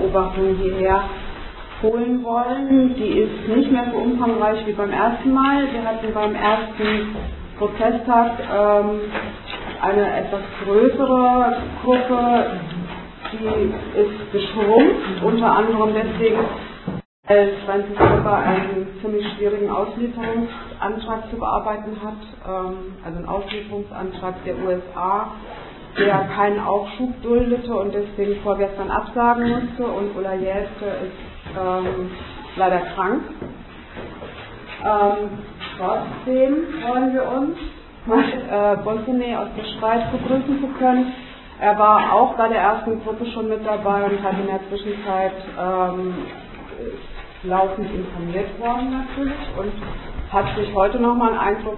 Beobachtung hierher holen wollen. Die ist nicht mehr so umfangreich wie beim ersten Mal. Wir hatten beim ersten Prozesstag eine etwas größere Gruppe, die ist geschrumpft, unter anderem deswegen, weil Francis Ripper einen ziemlich schwierigen Auslieferungsantrag zu bearbeiten hat, also einen Auslieferungsantrag der USA, der keinen Aufschub duldete und deswegen vorgestern absagen musste, und Ulla Jäste ist leider krank. Trotzdem freuen wir uns, Bonsonet aus der Schweiz begrüßen zu können. Er war auch bei der ersten Gruppe schon mit dabei und hat in der Zwischenzeit laufend informiert worden natürlich und hat sich heute nochmal einen Eindruck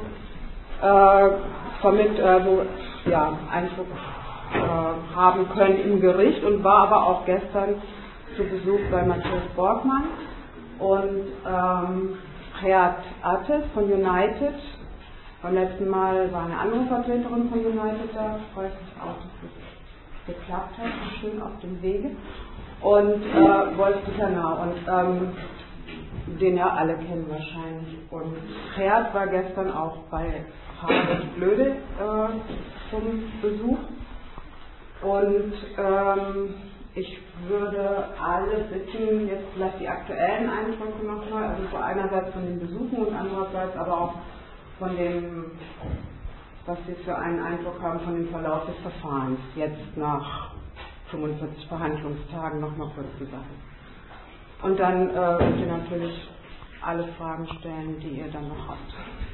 Eindruck haben können im Gericht und war aber auch gestern zu Besuch bei Matthias Borgmann und Hayat Ates von United. Beim letzten Mal war eine andere Vertreterin von United da, freut mich auch, dass es geklappt hat, schön auf dem Wege. Und Wolf-Dieter Nau, und den ja alle kennen wahrscheinlich. Und Hayat war gestern auch bei Harald Blöde zum Besuch. Und ich würde alle bitten, jetzt vielleicht die aktuellen Eindrücke nochmal, also so einerseits von den Besuchen und andererseits aber auch von dem, was Sie für einen Eindruck haben von dem Verlauf des Verfahrens, jetzt nach 45 Verhandlungstagen nochmal kurz die Sache. Und dann könnt ihr natürlich alle Fragen stellen, die ihr dann noch habt.